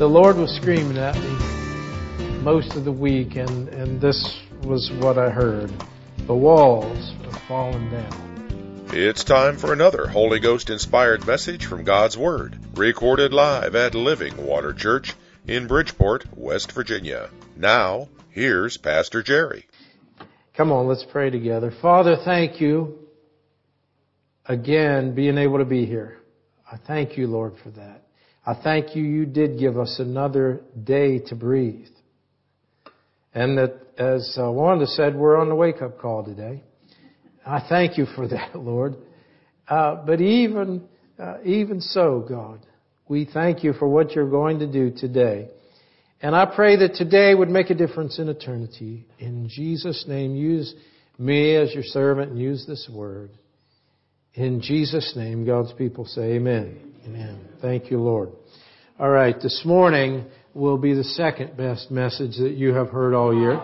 The Lord was screaming at me most of the week, and this was what I heard. The walls are falling down. It's time for another Holy Ghost-inspired message from God's Word, recorded live at Living Water Church in Bridgeport, West Virginia. Now, here's Pastor Jerry. Come on, let's pray together. Father, thank you again being able to be here. I thank you, Lord, for that. I thank you, you did give us another day to breathe. And that, as Wanda said, we're on the wake-up call today. I thank you for that, Lord. But even so, God, we thank you for what you're going to do today. And I pray that today would make a difference in eternity. In Jesus' name, use me as your servant and use this word. In Jesus' name, God's people say amen. Amen. Thank you, Lord. All right, this morning will be the second best message that you have heard all year.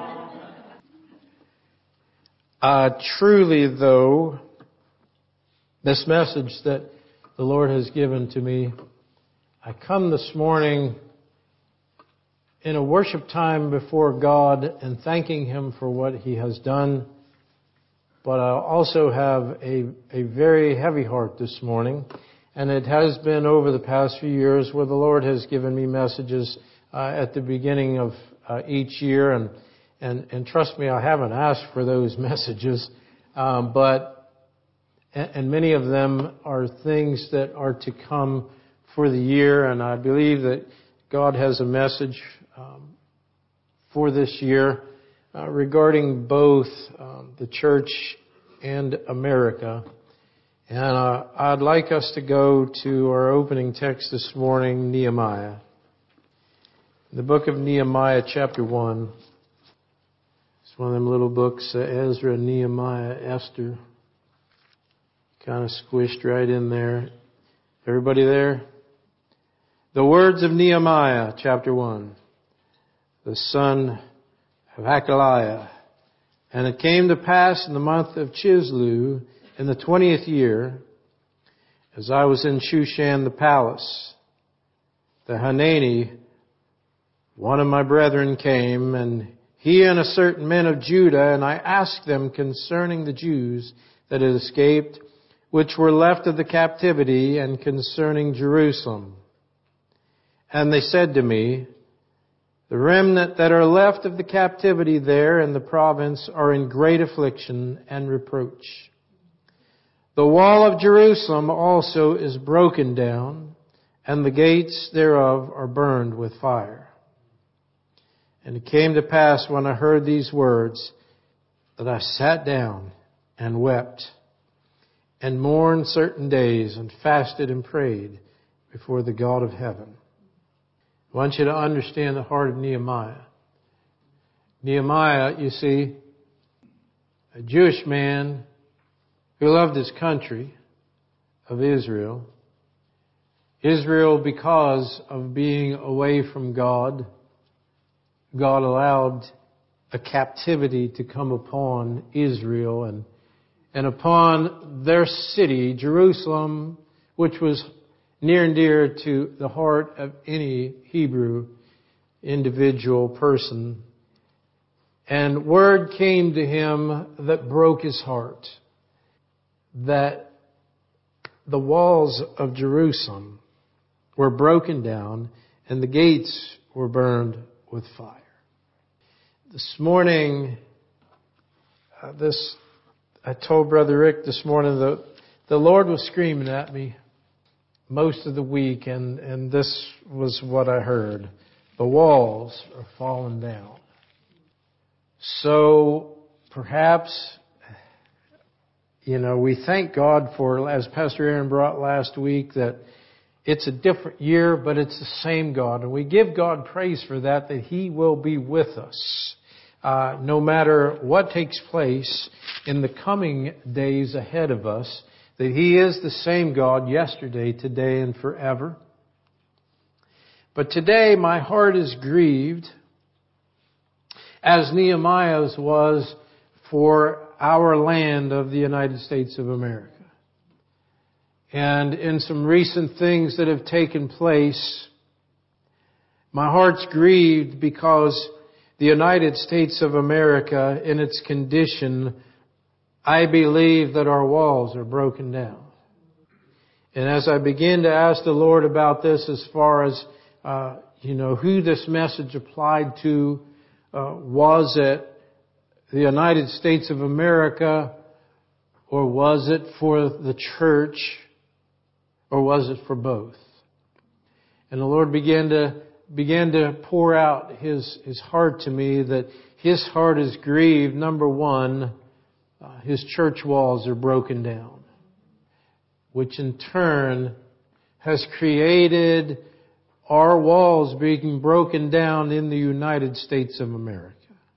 Truly, though, this message that the Lord has given to me, I come this morning in a worship time before God and thanking Him for what He has done. But I also have a very heavy heart this morning. And it has been over the past few years where the Lord has given me messages at the beginning of each year. And trust me, I haven't asked for those messages. But many of them are things that are to come for the year. And I believe that God has a message for this year regarding both the church and America. And I'd like us to go to our opening text this morning, Nehemiah. The book of Nehemiah, chapter 1. It's one of them little books, Ezra, Nehemiah, Esther. Kind of squished right in there. Everybody there? The words of Nehemiah, chapter 1. The son of Hakaliah. And it came to pass in the month of Chislew, in the 20th year, as I was in Shushan the palace, the Hanani, one of my brethren, came, and he and a certain men of Judah, and I asked them concerning the Jews that had escaped, which were left of the captivity, and concerning Jerusalem. And they said to me, the remnant that are left of the captivity there in the province are in great affliction and reproach. The wall of Jerusalem also is broken down, and the gates thereof are burned with fire. And it came to pass when I heard these words that I sat down and wept and mourned certain days and fasted and prayed before the God of heaven. I want you to understand the heart of Nehemiah. Nehemiah, you see, a Jewish man who loved his country of Israel. Israel, because of being away from God, God allowed a captivity to come upon Israel and upon their city, Jerusalem, which was near and dear to the heart of any Hebrew individual person. And word came to him that broke his heart, that the walls of Jerusalem were broken down and the gates were burned with fire. This morning, I told Brother Rick this morning that the Lord was screaming at me most of the week, and this was what I heard. The walls are falling down. So perhaps, we thank God for, as Pastor Aaron brought last week, that it's a different year, but it's the same God. And we give God praise for that He will be with us. No matter what takes place in the coming days ahead of us, that He is the same God yesterday, today, and forever. But today my heart is grieved, as Nehemiah's was for our land of the United States of America. And in some recent things that have taken place, My heart's grieved because the United States of America, in its condition, I believe that our walls are broken down. And as I begin to ask the Lord about this as far as, who this message applied to, was it the United States of America, or was it for the church, or was it for both? And the Lord began to pour out His heart to me, that His heart is grieved. Number one, His church walls are broken down, which in turn has created our walls being broken down in the United States of America.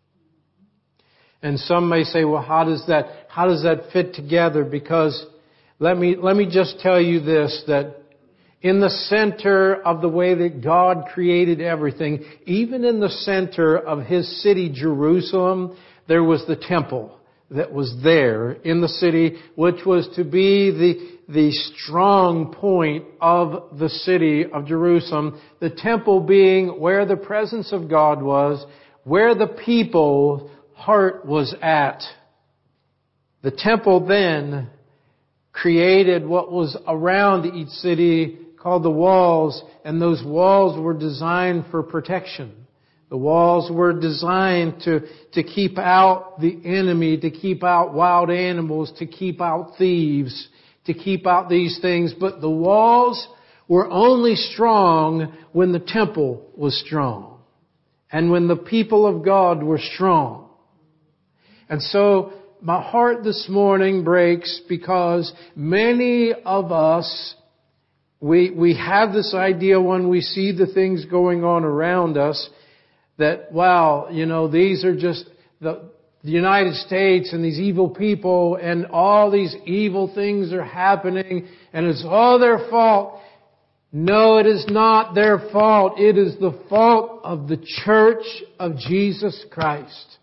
And some may say, well, how does that fit together? Because let me just tell you this, that in the center of the way that God created everything, even in the center of His city, Jerusalem, there was the temple that was there in the city, which was to be the strong point of the city of Jerusalem. The temple being where the presence of God was, where the people's heart was at. The temple then created what was around each city called the walls, and those walls were designed for protection. The walls were designed to keep out the enemy, to keep out wild animals, to keep out thieves, to keep out these things. But the walls were only strong when the temple was strong and when the people of God were strong. And so my heart this morning breaks because many of us, we have this idea when we see the things going on around us that, wow, these are just the United States and these evil people and all these evil things are happening and it's all their fault. No, it is not their fault. It is the fault of the church of Jesus Christ.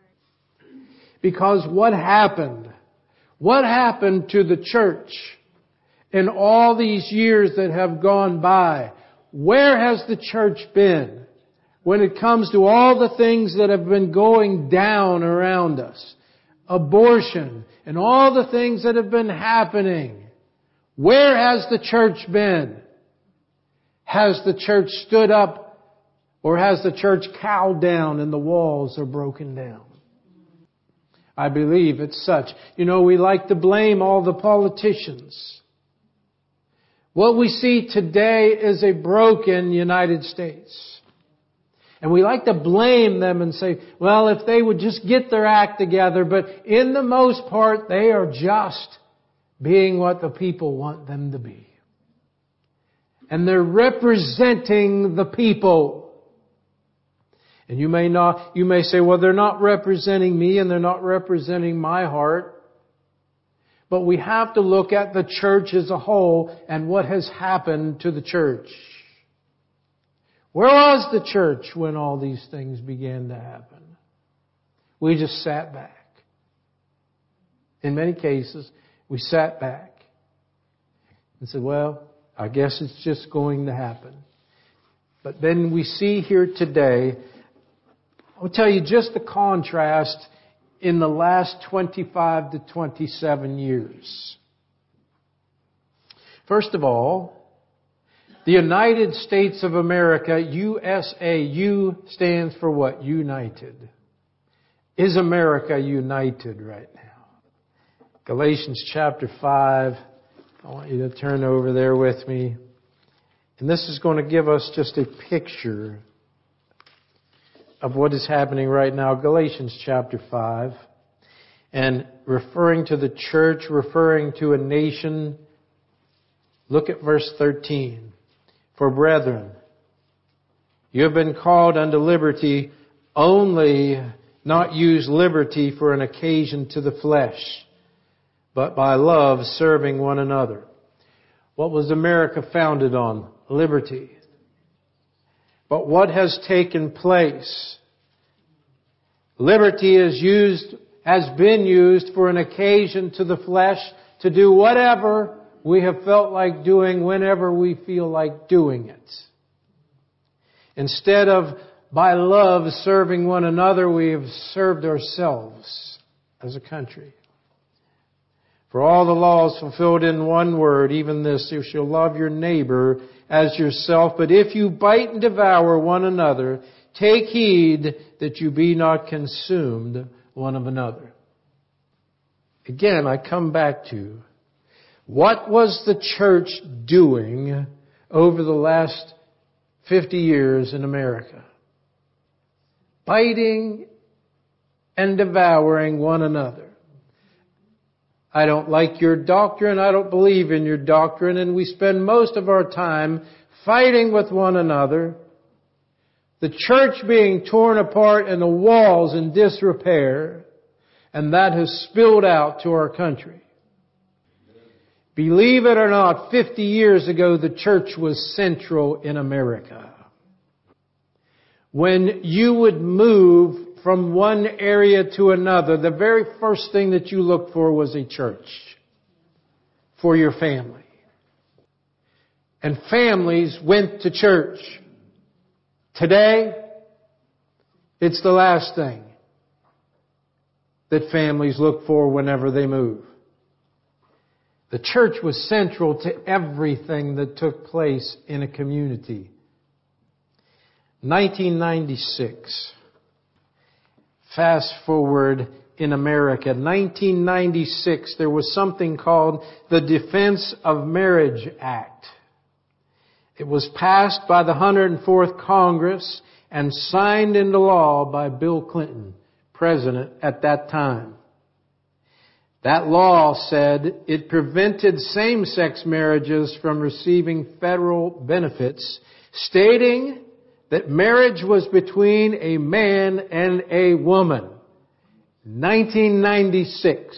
Because what happened? What happened to the church in all these years that have gone by? Where has the church been when it comes to all the things that have been going down around us? Abortion and all the things that have been happening. Where has the church been? Has the church stood up, or has the church cowed down and the walls are broken down? I believe it's such. We like to blame all the politicians. What we see today is a broken United States. And we like to blame them and say, well, if they would just get their act together. But in the most part, they are just being what the people want them to be. And they're representing the people. And you may say, well, they're not representing me and they're not representing my heart. But we have to look at the church as a whole and what has happened to the church. Where was the church when all these things began to happen? We just sat back. In many cases, we sat back and said, well, I guess it's just going to happen. But then we see here today, I'll tell you just the contrast in the last 25 to 27 years. First of all, the United States of America, USA, U stands for what? United. Is America united right now? Galatians chapter 5. I want you to turn over there with me. And this is going to give us just a picture of what is happening right now. Galatians chapter 5. And referring to the church, referring to a nation. Look at verse 13. For brethren, you have been called unto liberty, only not use liberty for an occasion to the flesh, but by love serving one another. What was America founded on? Liberty. But what has taken place? Liberty has been used for an occasion to the flesh to do whatever we have felt like doing whenever we feel like doing it. Instead of by love serving one another, we have served ourselves as a country. For all the laws fulfilled in one word, even this, you shall love your neighbor as yourself. But if you bite and devour one another, take heed that you be not consumed one of another. Again, I come back to, what was the church doing over the last 50 years in America? Biting and devouring one another. I don't like your doctrine, I don't believe in your doctrine, and we spend most of our time fighting with one another. The church being torn apart and the walls in disrepair, and that has spilled out to our country. Believe it or not, 50 years ago the church was central in America. When you would move from one area to another, the very first thing that you looked for was a church for your family. And families went to church. Today, it's the last thing that families look for whenever they move. The church was central to everything that took place in a community. 1996. Fast forward in America. 1996, there was something called the Defense of Marriage Act. It was passed by the 104th Congress and signed into law by Bill Clinton, president at that time. That law said it prevented same-sex marriages from receiving federal benefits, stating that marriage was between a man and a woman. 1996.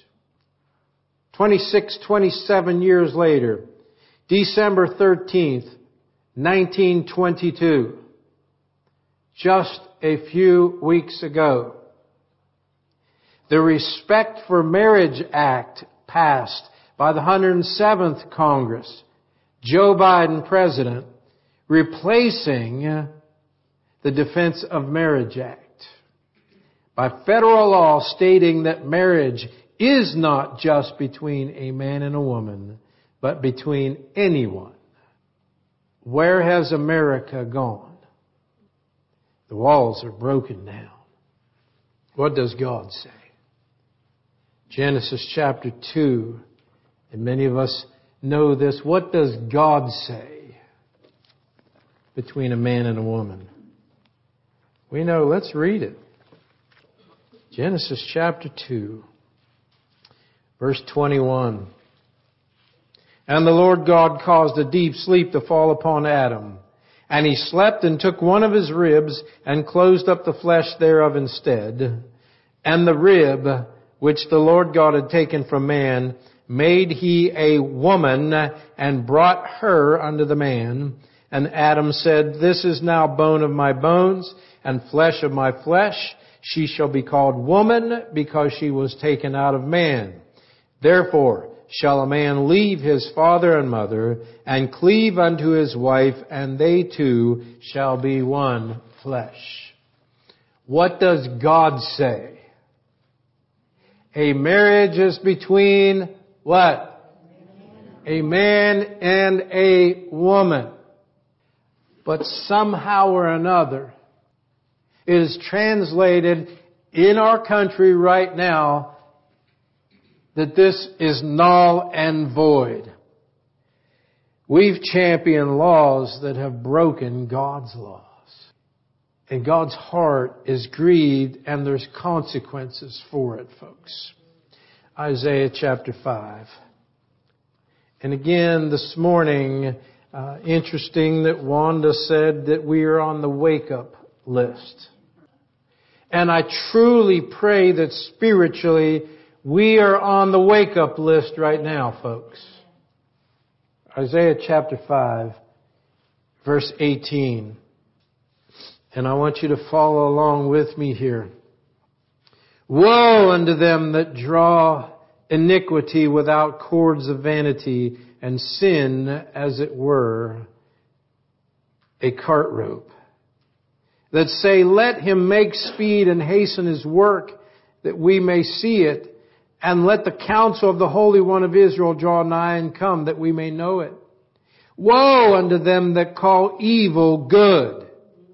27 years later, December 13th, 1922. Just a few weeks ago. The Respect for Marriage Act passed by the 107th Congress. Joe Biden, president, replacing the Defense of Marriage Act by federal law stating that marriage is not just between a man and a woman, but between anyone. Where has America gone? The walls are broken down. What does God say? Genesis chapter 2, and many of us know this. What does God say between a man and a woman? We know, let's read it. Genesis chapter 2, verse 21. And the Lord God caused a deep sleep to fall upon Adam. And he slept and took one of his ribs and closed up the flesh thereof instead. And the rib which the Lord God had taken from man made he a woman and brought her unto the man. And Adam said, This is now bone of my bones and flesh of my flesh. She shall be called woman because she was taken out of man. Therefore shall a man leave his father and mother and cleave unto his wife, and they two shall be one flesh. What does God say? A marriage is between what? A man and a woman. But somehow or another, it is translated in our country right now that this is null and void. We've championed laws that have broken God's laws. And God's heart is grieved, and there's consequences for it, folks. Isaiah chapter 5. And again, this morning, interesting that Wanda said that we are on the wake-up list. And I truly pray that spiritually we are on the wake-up list right now, folks. Isaiah chapter 5, verse 18. And I want you to follow along with me here. Woe unto them that draw iniquity without cords of vanity, and sin, as it were, a cart rope. that say, let him make speed and hasten his work, that we may see it. And let the counsel of the Holy One of Israel draw nigh and come, that we may know it. Woe unto them that call evil good,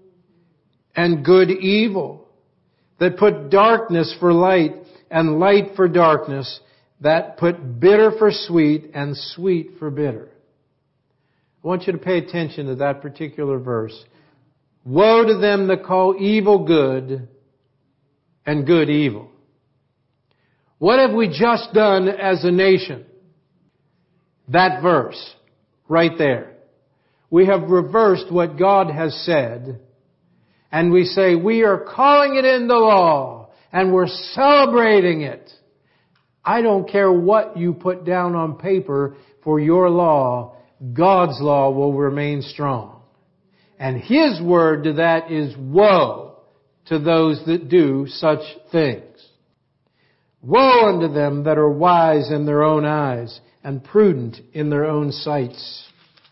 and good evil, that put darkness for light, and light for darkness, that put bitter for sweet, and sweet for bitter. I want you to pay attention to that particular verse. Woe to them that call evil good, and good evil. What have we just done as a nation? That verse, right there. We have reversed what God has said, and we say we are calling it in the law, and we're celebrating it. I don't care what you put down on paper for your law, God's law will remain strong. And His word to that is woe to those that do such things. Woe unto them that are wise in their own eyes and prudent in their own sights.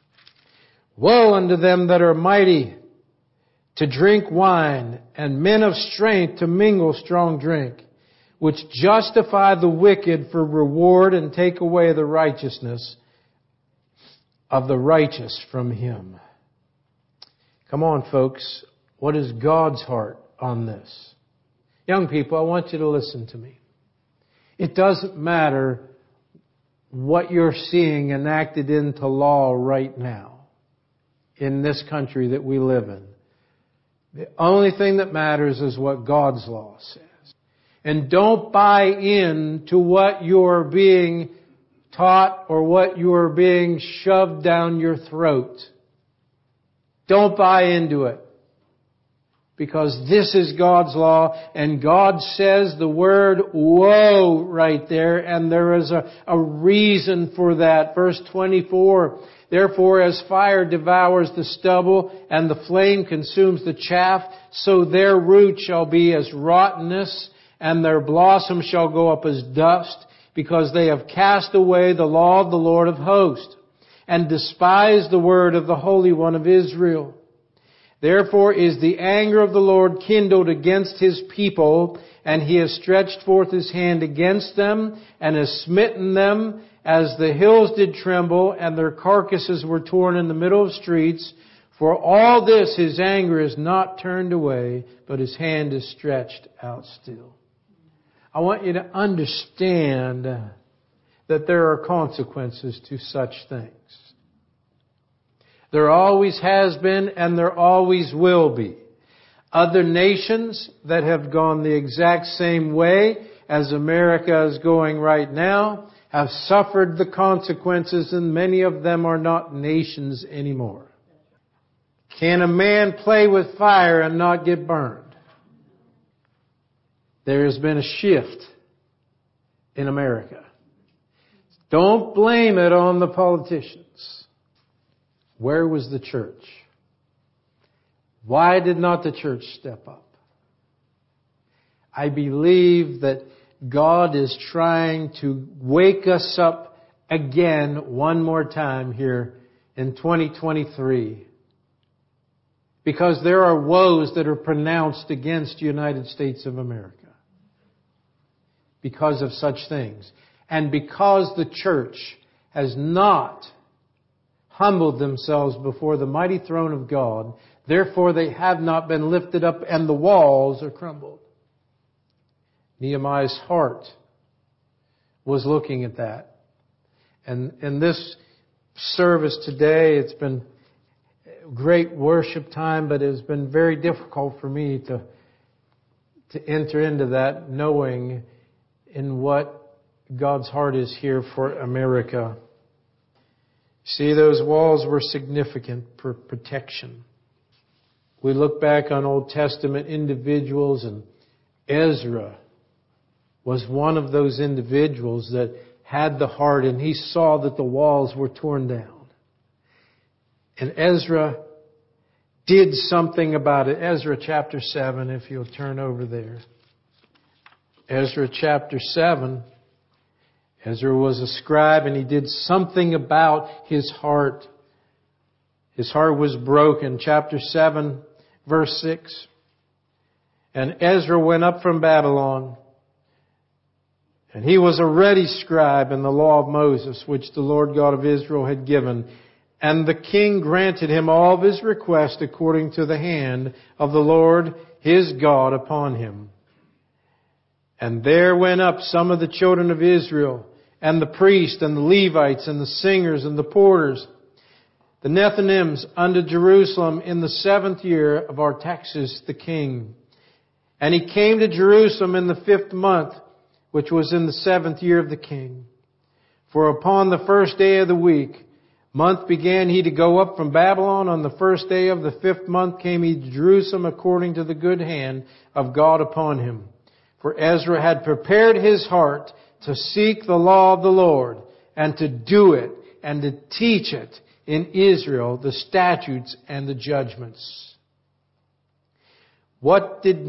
Woe unto them that are mighty to drink wine and men of strength to mingle strong drink, which justify the wicked for reward and take away the righteousness of the righteous from him. Come on, folks. What is God's heart on this? Young people, I want you to listen to me. It doesn't matter what you're seeing enacted into law right now in this country that we live in. The only thing that matters is what God's law says. And don't buy into what you're being taught or what you're being shoved down your throat. Don't buy into it. Because this is God's law, and God says the word woe right there, and there is a reason for that. Verse 24, therefore as fire devours the stubble, and the flame consumes the chaff, so their root shall be as rottenness, and their blossom shall go up as dust, because they have cast away the law of the Lord of hosts, and despised the word of the Holy One of Israel. Therefore is the anger of the Lord kindled against His people, and He has stretched forth His hand against them, and has smitten them, as the hills did tremble, and their carcasses were torn in the middle of streets. For all this His anger is not turned away, but His hand is stretched out still. I want you to understand that there are consequences to such things. There always has been and there always will be. Other nations that have gone the exact same way as America is going right now have suffered the consequences, and many of them are not nations anymore. Can a man play with fire and not get burned? There has been a shift in America. Don't blame it on the politicians. Where was the church? Why did not the church step up? I believe that God is trying to wake us up again one more time here in 2023. Because there are woes that are pronounced against the United States of America. Because of such things. And because the church has not humbled themselves before the mighty throne of God, therefore they have not been lifted up, and the walls are crumbled. Nehemiah's heart was looking at that. And in this service today, it's been great worship time, but it's been very difficult for me to enter into that, knowing in what God's heart is here for America. See, those walls were significant for protection. We look back on Old Testament individuals, and Ezra was one of those individuals that had the heart, and he saw that the walls were torn down. And Ezra did something about it. Ezra chapter 7, if you'll turn over there. Ezra chapter 7. Ezra was a scribe, and he did something about his heart. His heart was broken. Chapter 7, verse 6. And Ezra went up from Babylon, and he was a ready scribe in the law of Moses, which the Lord God of Israel had given. And the king granted him all of his requests according to the hand of the Lord his God upon him. And there went up some of the children of Israel, and the priests, and the Levites, and the singers, and the porters, the Nethinims, unto Jerusalem in the 7th year of Artaxerxes the king. And he came to Jerusalem in the 5th month, which was in the 7th year of the king. For upon the 1st day of the month began he to go up from Babylon. On the 1st day of the 5th month came he to Jerusalem according to the good hand of God upon him. For Ezra had prepared his heart to seek the law of the Lord, and to do it, and to teach it in Israel, the statutes and the judgments. What did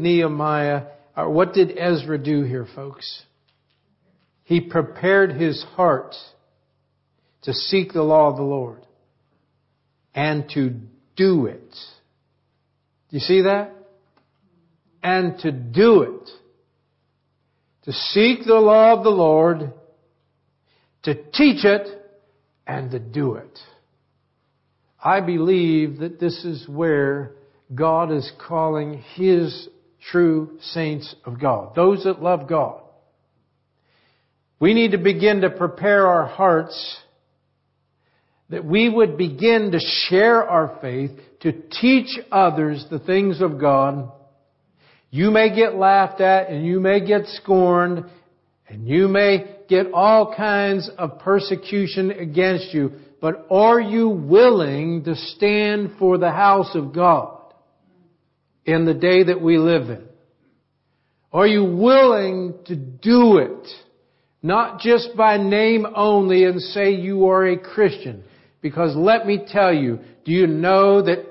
Ezra do here, folks? He prepared his heart to seek the law of the Lord and to do it. Do you see that? And to do it. To seek the law of the Lord, to teach it, and to do it. I believe that this is where God is calling His true saints of God, those that love God. We need to begin to prepare our hearts that we would begin to share our faith, to teach others the things of God. You may get laughed at, and you may get scorned, and you may get all kinds of persecution against you, but are you willing to stand for the house of God in the day that we live in? Are you willing to do it? Not just by name only and say you are a Christian. Because let me tell you, do you know that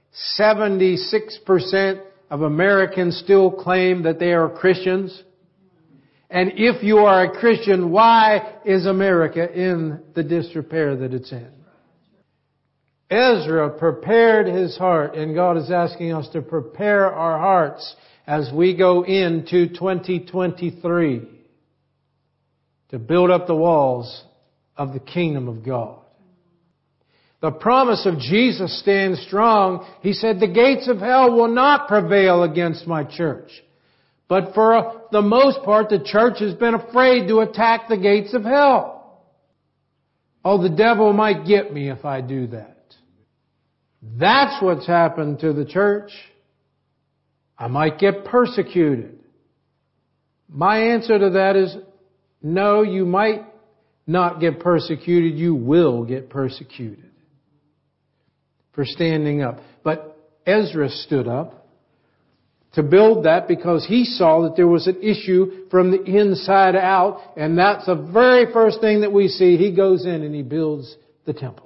76% of Americans still claim that they are Christians? And if you are a Christian, why is America in the disrepair that it's in? Ezra prepared his heart, and God is asking us to prepare our hearts as we go into 2023 to build up the walls of the kingdom of God. The promise of Jesus stands strong. He said, the gates of hell will not prevail against my church. But for the most part, the church has been afraid to attack the gates of hell. Oh, the devil might get me if I do that. That's what's happened to the church. I might get persecuted. My answer to that is, no, you might not get persecuted. You will get persecuted for standing up. But Ezra stood up to build that because he saw that there was an issue from the inside out. And that's the very first thing that we see. He goes in and he builds the temple.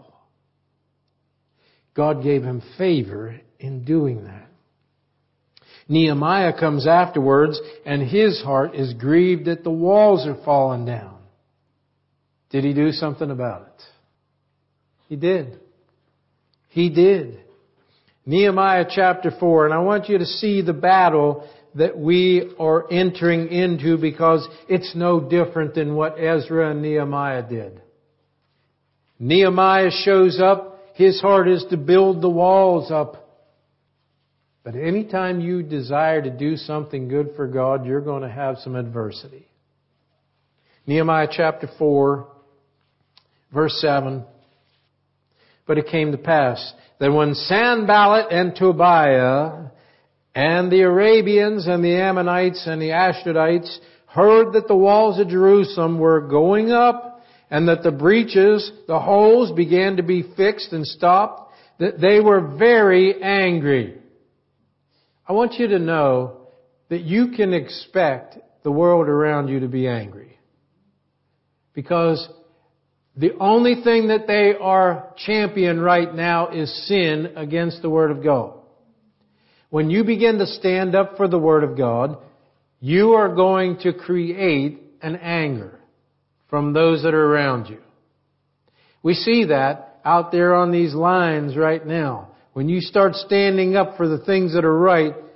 God gave him favor in doing that. Nehemiah comes afterwards, and his heart is grieved that the walls are falling down. Did he do something about it? He did. He did. Nehemiah chapter 4, and I want you to see the battle that we are entering into because it's no different than what Ezra and Nehemiah did. Nehemiah shows up. His heart is to build the walls up. But anytime you desire to do something good for God, you're going to have some adversity. Nehemiah chapter 4, verse 7. But it came to pass that when Sanballat and Tobiah and the Arabians and the Ammonites and the Ashdodites heard that the walls of Jerusalem were going up, and that the breaches, the holes began to be fixed and stopped, that they were very angry. I want you to know that you can expect the world around you to be angry. Because the only thing that they are championing right now is sin against the Word of God. When you begin to stand up for the Word of God, you are going to create an anger from those that are around you. We see that out there on these lines right now. When you start standing up for the things that are right,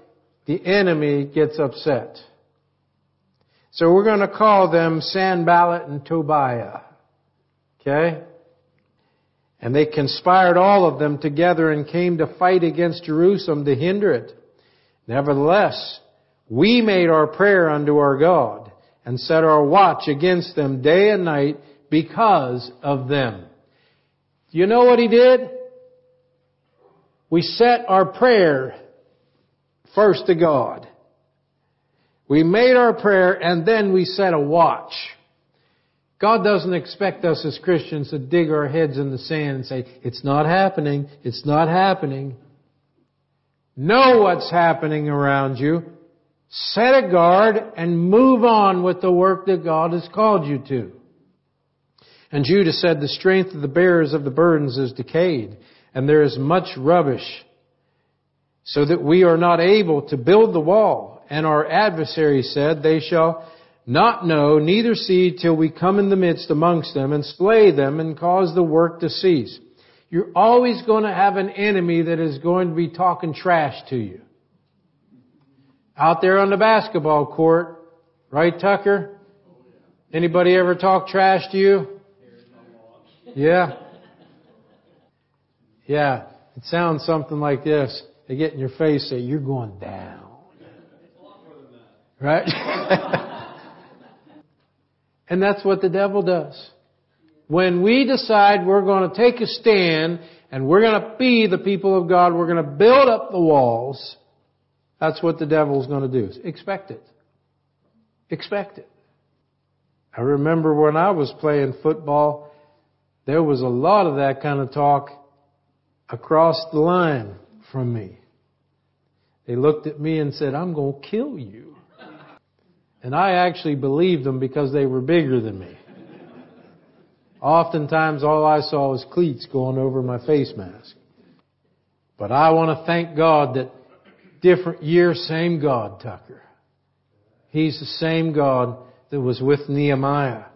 the enemy gets upset. So we're going to call them Sanballat and Tobiah. Okay? And they conspired all of them together and came to fight against Jerusalem to hinder it. Nevertheless, we made our prayer unto our God and set our watch against them day and night because of them. You know what he did? We set our prayer first to God. We made our prayer and then we set a watch. God doesn't expect us as Christians to dig our heads in the sand and say, it's not happening, it's not happening. Know what's happening around you. Set a guard and move on with the work that God has called you to. And Judah said, the strength of the bearers of the burdens is decayed, and there is much rubbish, so that we are not able to build the wall. And our adversary said, they shall not know, neither see, till we come in the midst amongst them and slay them and cause the work to cease. You're always going to have an enemy that is going to be talking trash to you. Out there on the basketball court, right, Tucker? Anybody ever talk trash to you? Yeah. Yeah. It sounds something like this. They get in your face, say, you're going down. Right? And that's what the devil does. When we decide we're going to take a stand and we're going to be the people of God, we're going to build up the walls, that's what the devil's going to do. Expect it. Expect it. I remember when I was playing football, there was a lot of that kind of talk across the line from me. They looked at me and said, I'm going to kill you. And I actually believed them because they were bigger than me. Oftentimes all I saw was cleats going over my face mask. But I want to thank God that different year, same God, Tucker. He's the same God that was with Nehemiah.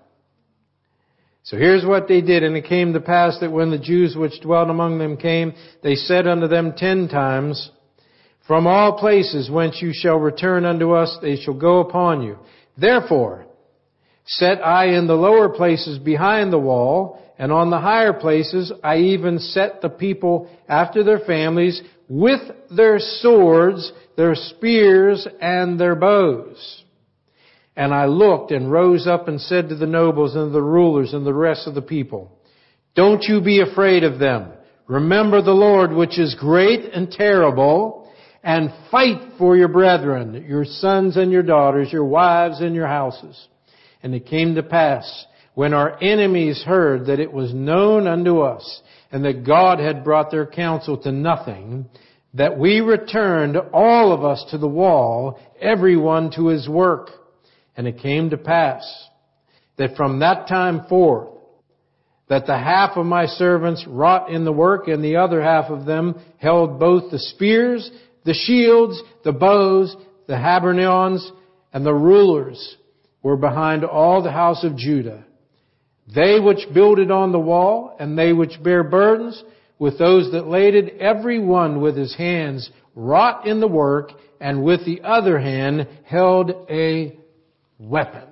So here's what they did. And it came to pass that when the Jews which dwelt among them came, they said unto them 10 times, from all places whence you shall return unto us, they shall go upon you. Therefore, set I in the lower places behind the wall, and on the higher places I even set the people after their families with their swords, their spears, and their bows. And I looked and rose up and said to the nobles and the rulers and the rest of the people, don't you be afraid of them. Remember the Lord, which is great and terrible, and fight for your brethren, your sons and your daughters, your wives and your houses. And it came to pass, when our enemies heard that it was known unto us, and that God had brought their counsel to nothing, that we returned all of us to the wall, every one to his work. And it came to pass, that from that time forth, that the half of my servants wrought in the work, and the other half of them held both the spears, the shields, the bows, the habergeons, and the rulers were behind all the house of Judah. They which builded on the wall, and they which bare burdens, with those that laded, every one with his hands wrought in the work, and with the other hand held a weapon.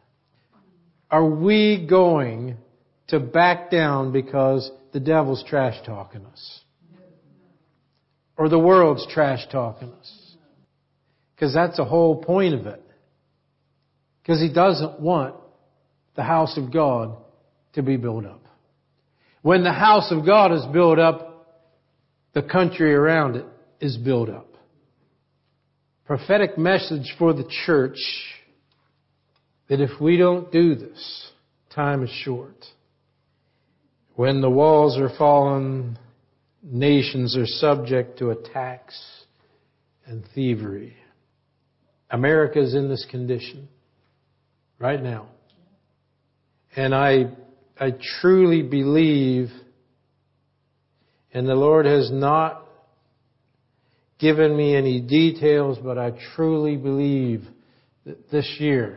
Are we going to back down because the devil's trash talking us? Or the world's trash talking us? Because that's the whole point of it. Because he doesn't want the house of God to be built up. When the house of God is built up, the country around it is built up. Prophetic message for the church that if we don't do this, time is short. When the walls are fallen, nations are subject to attacks and thievery. America is in this condition right now. And I truly believe, and the Lord has not given me any details, but I truly believe that this year,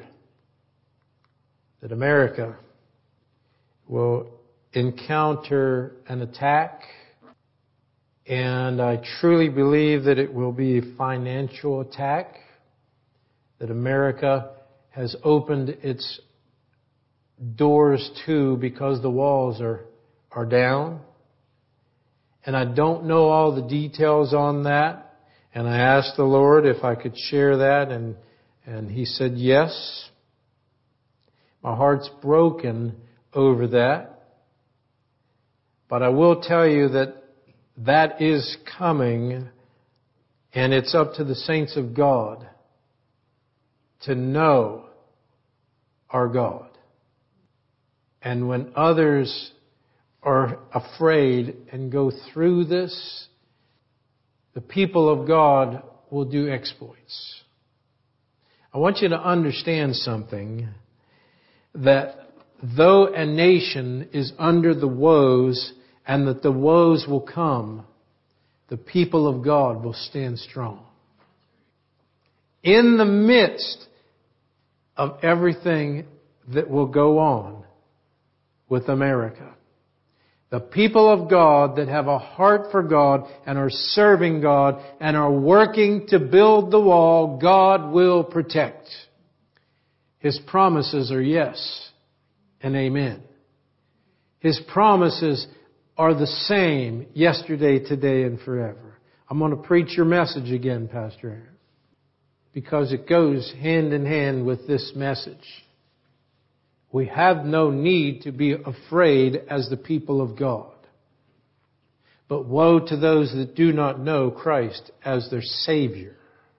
that America will encounter an attack And I truly believe that it will be a financial attack, that America has opened its doors to because the walls are down. And I don't know all the details on that. And I asked the Lord if I could share that, and He said yes. My heart's broken over that. But I will tell you that that is coming, and it's up to the saints of God to know our God. And when others are afraid and go through this, the people of God will do exploits. I want you to understand something, that though a nation is under the woes and that the woes will come, the people of God will stand strong. In the midst of everything that will go on with America, the people of God that have a heart for God and are serving God and are working to build the wall, God will protect. His promises are yes and amen. His promises are the same yesterday, today, and forever. I'm going to preach your message again, Pastor Aaron, because it goes hand in hand with this message. We have no need to be afraid as the people of God. But woe to those that do not know Christ as their Savior.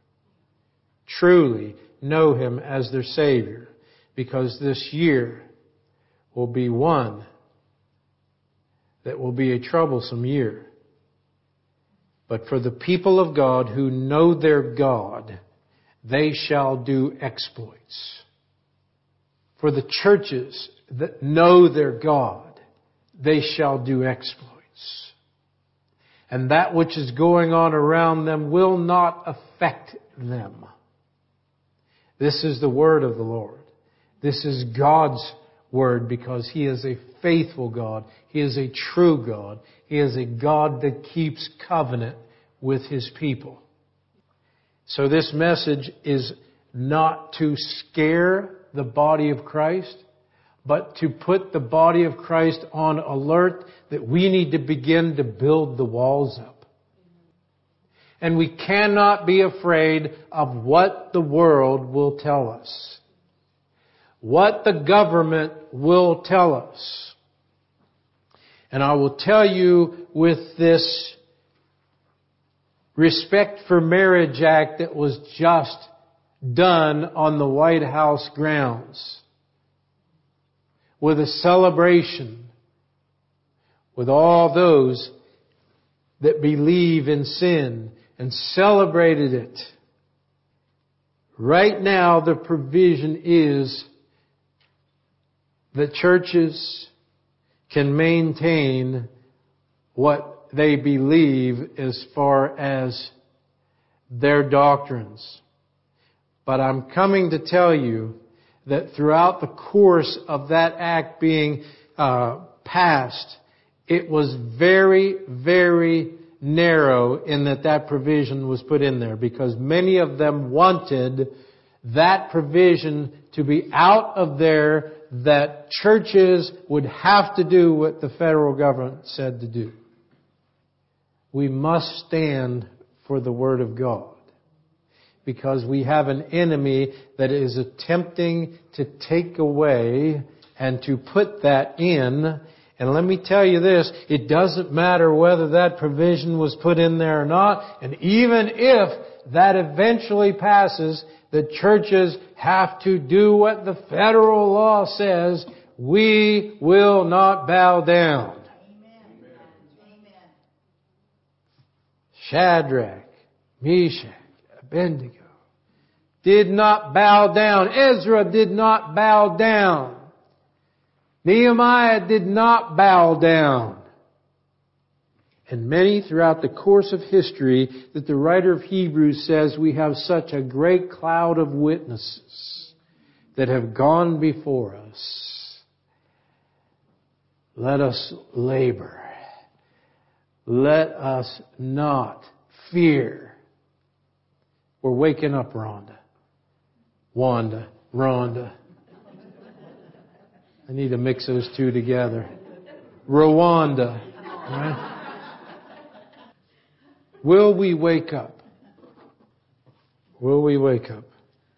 Truly know Him as their Savior, because this year will be one that will be a troublesome year. But for the people of God who know their God, they shall do exploits. For the churches that know their God, they shall do exploits. And that which is going on around them will not affect them. This is the word of the Lord. This is God's word, because He is a faithful God. He is a true God. He is a God that keeps covenant with His people. So this message is not to scare the body of Christ, but to put the body of Christ on alert that we need to begin to build the walls up. And we cannot be afraid of what the world will tell us, what the government will tell us. And I will tell you, with this Respect for Marriage Act that was just done on the White House grounds, with a celebration with all those that believe in sin and celebrated it. Right now, the provision is that churches can maintain what they believe as far as their doctrines. But I'm coming to tell you that throughout the course of that act being passed, it was very, very narrow in that provision was put in there, because many of them wanted that provision to be out of there, that churches would have to do what the federal government said to do. We must stand for the Word of God, because we have an enemy that is attempting to take away and to put that in. And let me tell you this, it doesn't matter whether that provision was put in there or not. And even if that eventually passes, the churches have to do what the federal law says. We will not bow down. Amen. Shadrach, Meshach, Abednego did not bow down. Ezra did not bow down. Nehemiah did not bow down. And many throughout the course of history, that the writer of Hebrews says we have such a great cloud of witnesses that have gone before us. Let us labor. Let us not fear. We're waking up, Rhonda. Rhonda. I need to mix those two together. Rwanda. Right? Will we wake up? Will we wake up?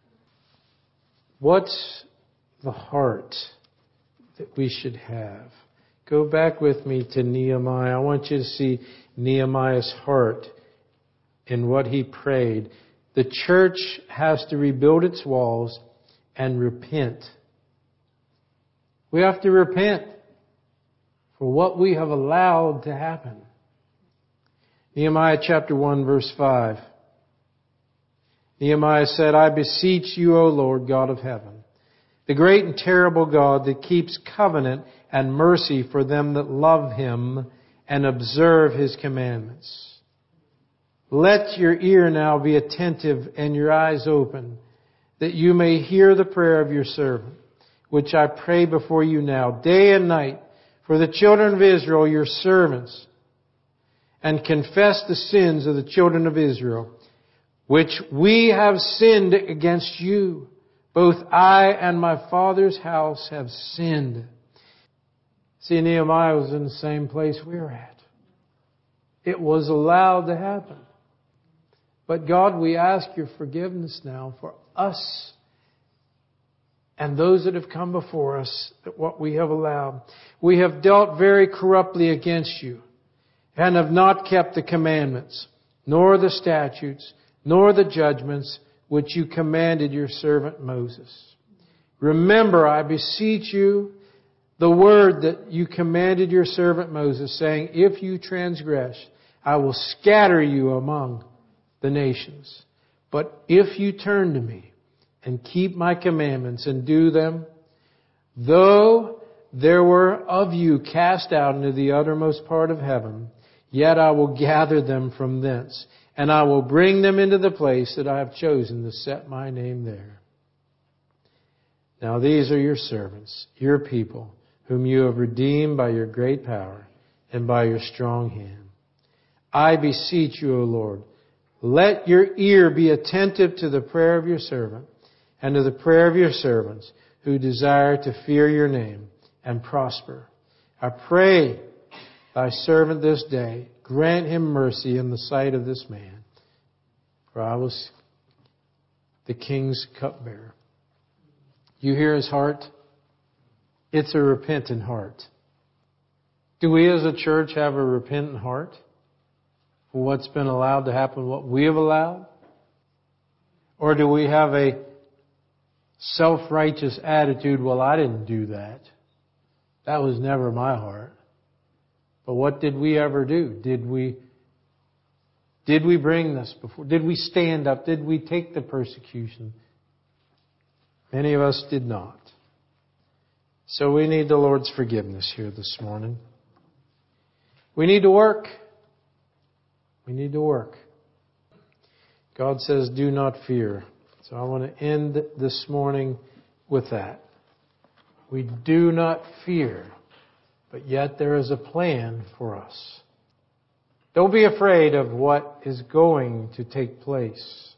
What's the heart that we should have? Go back with me to Nehemiah. I want you to see Nehemiah's heart in what he prayed. The church has to rebuild its walls and repent. We have to repent for what we have allowed to happen. Nehemiah chapter 1 verse 5. Nehemiah said, I beseech you, O Lord God of heaven, the great and terrible God that keeps covenant and mercy for them that love Him and observe His commandments. Let your ear now be attentive and your eyes open, that you may hear the prayer of your servant, which I pray before you now, day and night, for the children of Israel, your servants, and confess the sins of the children of Israel, which we have sinned against you. Both I and my father's house have sinned. See, Nehemiah was in the same place we're at. It was allowed to happen. But God, we ask your forgiveness now for us and those that have come before us, that what we have allowed. We have dealt very corruptly against you and have not kept the commandments, nor the statutes, nor the judgments which you commanded your servant Moses. Remember, I beseech you, the word that you commanded your servant Moses, saying, if you transgress, I will scatter you among the nations. But if you turn to me and keep my commandments and do them, though there were of you cast out into the uttermost part of heaven, yet I will gather them from thence, and I will bring them into the place that I have chosen to set my name there. Now these are your servants, your people, whom you have redeemed by your great power and by your strong hand. I beseech you, O Lord, let your ear be attentive to the prayer of your servant and to the prayer of your servants who desire to fear your name and prosper. I pray thy servant this day, grant him mercy in the sight of this man. For I was the king's cupbearer. You hear his heart? It's a repentant heart. Do we as a church have a repentant heart for what's been allowed to happen, what we have allowed? Or do we have a self-righteous attitude, well, I didn't do that. That was never my heart. But what did we ever do? Did we bring this before? Did we stand up? Did we take the persecution? Many of us did not. So we need the Lord's forgiveness here this morning. We need to work. We need to work. God says, do not fear. So I want to end this morning with that. We do not fear, but yet there is a plan for us. Don't be afraid of what is going to take place.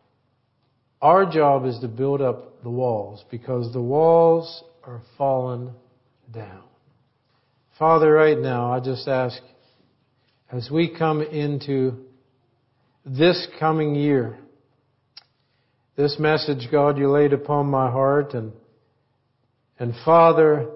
Our job is to build up the walls because the walls are fallen down. Father, right now, I just ask, as we come into this coming year, this message, God, you laid upon my heart, and Father,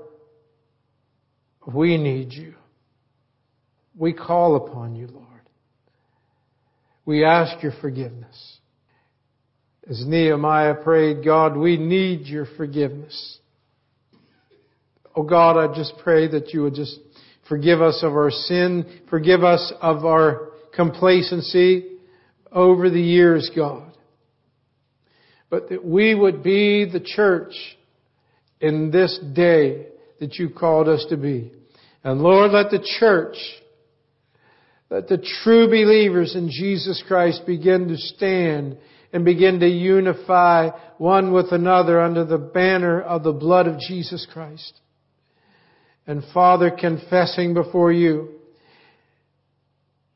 we need you. We call upon you, Lord. We ask your forgiveness. As Nehemiah prayed, God, we need your forgiveness. Oh God, I just pray that you would just forgive us of our sin, forgive us of our complacency over the years, God. But that we would be the church in this day that you called us to be. And Lord, let the church, let the true believers in Jesus Christ begin to stand and begin to unify one with another under the banner of the blood of Jesus Christ. And Father, confessing before you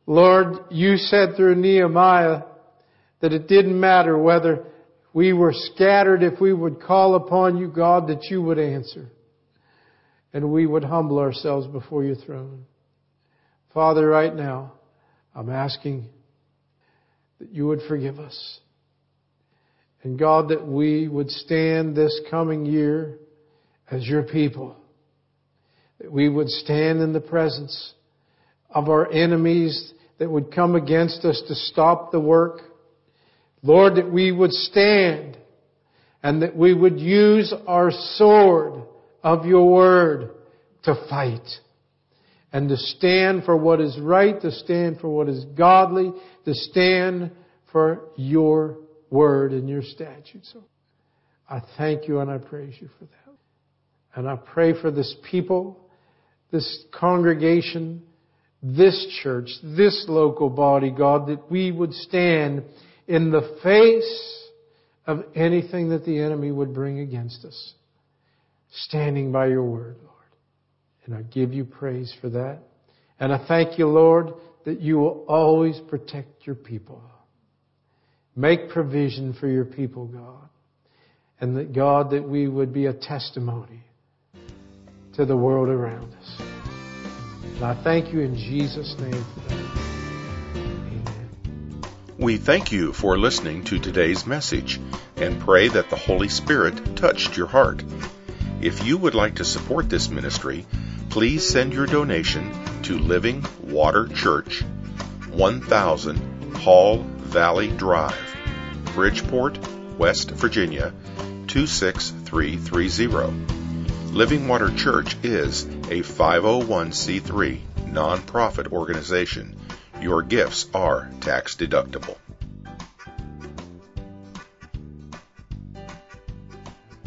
Lord, you said through Nehemiah that it didn't matter whether we were scattered, if we would call upon you, God, that you would answer. And we would humble ourselves before your throne. Father, right now, I'm asking that you would forgive us. And God, that we would stand this coming year as your people. That we would stand in the presence of our enemies that would come against us to stop the work. Lord, that we would stand and that we would use our sword of your word to fight and to stand for what is right, to stand for what is godly, to stand for your word and your statutes. So I thank you and I praise you for that. And I pray for this people, this congregation, this church, this local body, God, that we would stand in the face of anything that the enemy would bring against us. Standing by your word, Lord. And I give you praise for that. And I thank you, Lord, that you will always protect your people. Make provision for your people, God. And that, God, that we would be a testimony to the world around us. And I thank you in Jesus' name for that. Amen. We thank you for listening to today's message and pray that the Holy Spirit touched your heart. If you would like to support this ministry, please send your donation to Living Water Church, 1000 Hall Valley Drive, Bridgeport, West Virginia, 26330. Living Water Church is a 501c3 nonprofit organization. Your gifts are tax deductible.